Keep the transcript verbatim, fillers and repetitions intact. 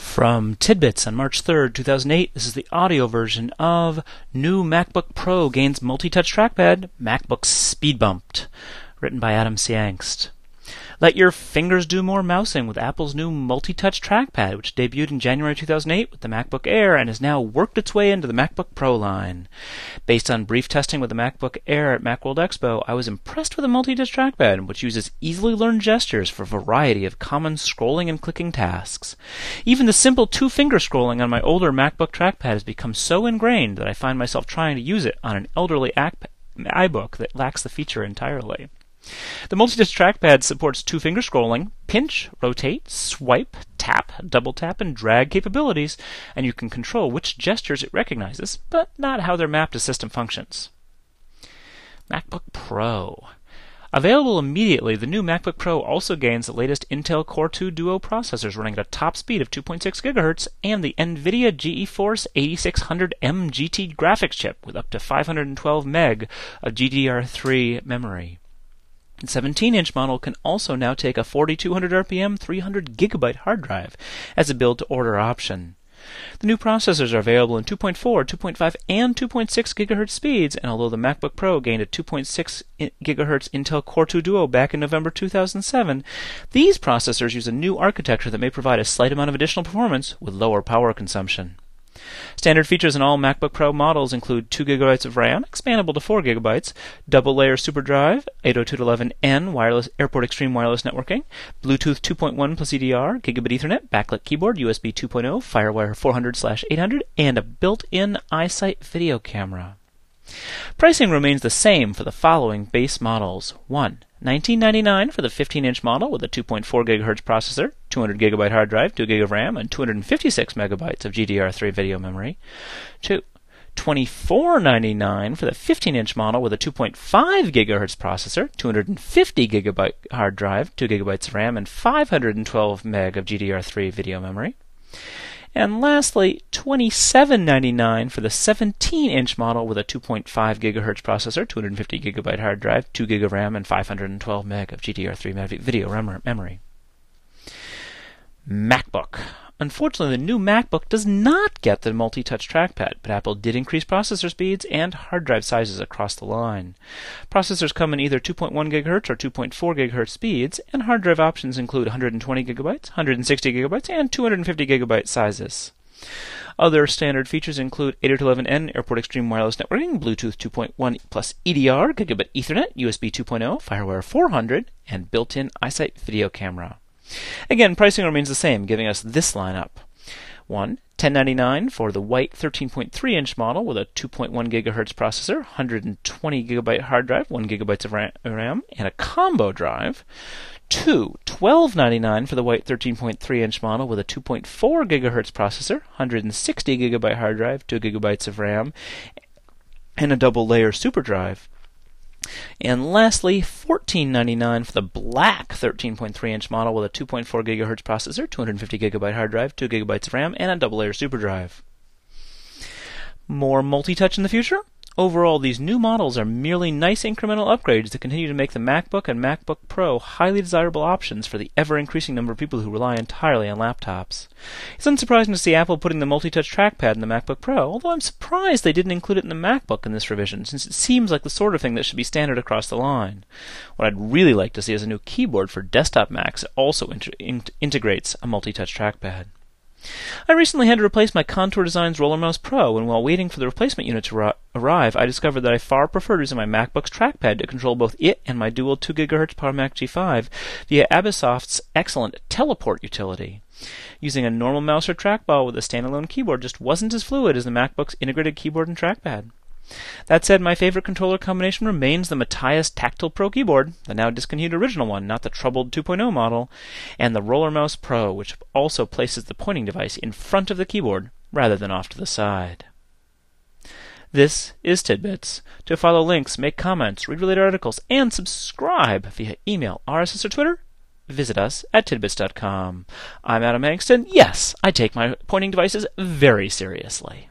From Tidbits on March third, two thousand eight, this is the audio version of New MacBook Pro Gains Multi-Touch Trackpad, MacBook Speed Bumped, written by Adam C. Angst. Let your fingers do more mousing with Apple's new multi-touch trackpad, which debuted in January two thousand eight with the MacBook Air and has now worked its way into the MacBook Pro line. Based on brief testing with the MacBook Air at Macworld Expo, I was impressed with the multi-touch trackpad, which uses easily learned gestures for a variety of common scrolling and clicking tasks. Even the simple two-finger scrolling on my older MacBook trackpad has become so ingrained that I find myself trying to use it on an elderly iBook that lacks the feature entirely. The multi-touch trackpad supports two-finger scrolling, pinch, rotate, swipe, tap, double tap, and drag capabilities, and you can control which gestures it recognizes, but not how they're mapped to system functions. MacBook Pro. Available immediately, the new MacBook Pro also gains the latest Intel Core two Duo processors running at a top speed of two point six gigahertz and the NVIDIA GeForce eighty-six hundred M G T graphics chip with up to five hundred twelve meg of G D D R three memory. The seventeen-inch model can also now take a forty-two hundred R P M three hundred gigabyte hard drive as a build-to-order option. The new processors are available in two point four, two point five, and two point six gigahertz speeds, and although the MacBook Pro gained a two point six gigahertz Intel Core two Duo back in November two thousand seven, these processors use a new architecture that may provide a slight amount of additional performance with lower power consumption. Standard features in all MacBook Pro models include two gigabytes of RAM, expandable to four gigabytes, double-layer SuperDrive, eight oh two dot eleven N wireless Airport Extreme wireless networking, Bluetooth two point one plus E D R, Gigabit Ethernet, backlit keyboard, U S B two point oh, FireWire four hundred slash eight hundred, and a built-in iSight video camera. Pricing remains the same for the following base models. one. nineteen ninety-nine for the fifteen-inch model with a two point four gigahertz processor, two hundred gigabyte hard drive, two gig of RAM, and two hundred fifty-six megabytes of G D D R three video memory. two. twenty-four ninety-nine for the fifteen-inch model with a two point five gigahertz processor, two hundred fifty gigabyte hard drive, two gigabytes of RAM, and five hundred twelve meg of G D D R three video memory. And lastly, twenty-seven ninety-nine for the seventeen-inch model with a two point five gigahertz processor, two hundred fifty gigabyte hard drive, two gig of RAM, and five hundred twelve meg of G D D R three video memory. MacBook. Unfortunately, the new MacBook does not get the multi-touch trackpad, but Apple did increase processor speeds and hard drive sizes across the line. Processors come in either two point one gigahertz or two point four gigahertz speeds, and hard drive options include one hundred twenty gigabytes, one hundred sixty gigabytes, and two hundred fifty gigabyte sizes. Other standard features include eight oh two dot eleven N Airport Extreme wireless networking, Bluetooth two point one plus E D R, Gigabit Ethernet, U S B two point oh, FireWire four hundred, and built-in iSight video camera. Again, pricing remains the same, giving us this lineup. one. ten ninety-nine for the white thirteen point three inch model with a two point one gigahertz processor, one hundred twenty gigabyte hard drive, one gigabyte of RAM, and a combo drive. two. twelve ninety-nine for the white thirteen point three inch model with a two point four gigahertz processor, one hundred sixty gigabyte hard drive, two gigabytes of RAM, and a double-layer SuperDrive. And lastly, fourteen ninety-nine for the black thirteen point three inch model with a two point four gigahertz processor, two hundred fifty gigabyte hard drive, two gigabytes of RAM, and a double-layer SuperDrive. More multi-touch in the future? Overall, these new models are merely nice incremental upgrades that continue to make the MacBook and MacBook Pro highly desirable options for the ever-increasing number of people who rely entirely on laptops. It's unsurprising to see Apple putting the multi-touch trackpad in the MacBook Pro, although I'm surprised they didn't include it in the MacBook in this revision, since it seems like the sort of thing that should be standard across the line. What I'd really like to see is a new keyboard for desktop Macs that also inter- in- integrates a multi-touch trackpad. I recently had to replace my Contour Designs Roller Mouse Pro, and while waiting for the replacement unit to ri- arrive, I discovered that I far preferred using my MacBook's trackpad to control both it and my dual two gigahertz PowerMac G five via Abisoft's excellent Teleport utility. Using a normal mouse or trackball with a standalone keyboard just wasn't as fluid as the MacBook's integrated keyboard and trackpad. That said, my favorite controller combination remains the Matias Tactile Pro keyboard, the now discontinued original one, not the troubled two point oh model, and the Roller Mouse Pro, which also places the pointing device in front of the keyboard rather than off to the side. This is Tidbits. To follow links, make comments, read related articles, and subscribe via email, R S S, or Twitter, visit us at tidbits dot com. I'm Adam Angst, and yes, I take my pointing devices very seriously.